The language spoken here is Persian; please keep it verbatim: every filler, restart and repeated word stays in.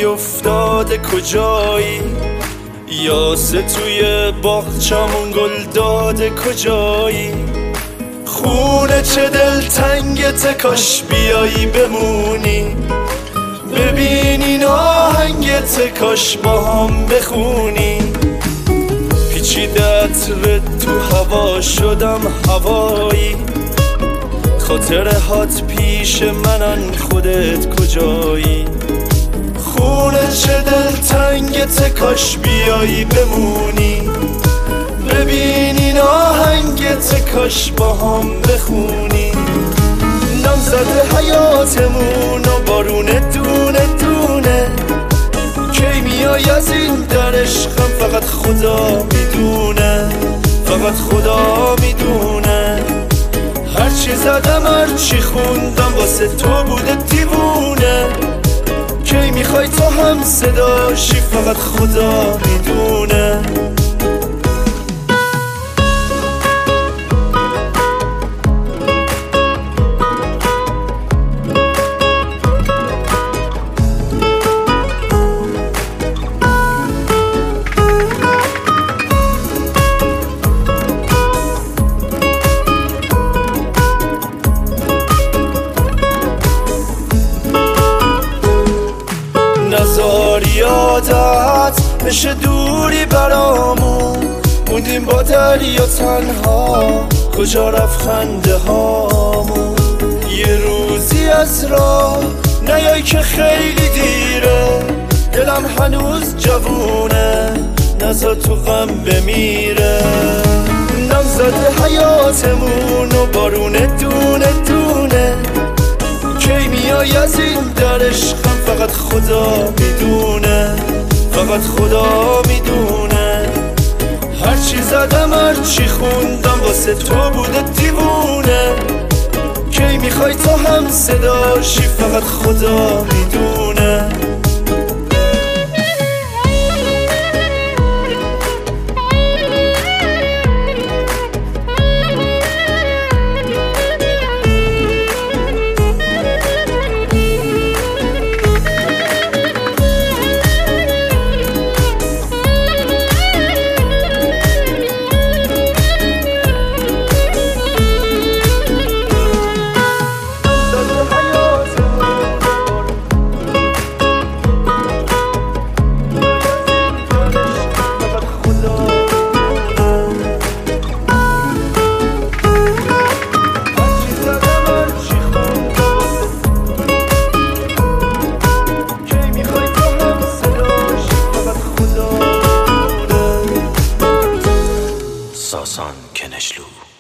افتاده کجایی؟ یاسه توی باغچمون گل داده کجایی؟ خونه چه دل تنگت کاش بیایی بمونی، ببینین آهنگت کاش با هم بخونی. پیچیده عطر تو هوا شدم هوایی، خاطره هات پیش منن خودت کجایی؟ خونه چه دل تنگت کاش بیایی بمونی، ببینین آهنگت کاش با هم بخونی. نام زده حیاتمون و بارونه دونه دونه، کی میای از این در عشقم فقط خدا میدونه، فقط خدا میدونه. هرچی زدم هرچی خوندم واسه تو بوده دیوونه، کی میخوای تو هم صداشی فقط خدا میدونه. نزار یادت بشه دوری برامون، موندیم با دریا تنها، کجا رفت خنده هامون؟ یه روزی از راه نیای که خیلی دیره، دلم هنوز جوونه نزار تو غم بمیره. نم زده حیاتمون و بارونه دونه دونه، کی میای از این در عشقم فقط خدا میدونه، فقط خدا میدونه. هرچی زدم هرچی خوندم واسه تو بوده دیوونه، کی میخوای تو هم صداشی فقط خدا میدونه. ساسان کنشلو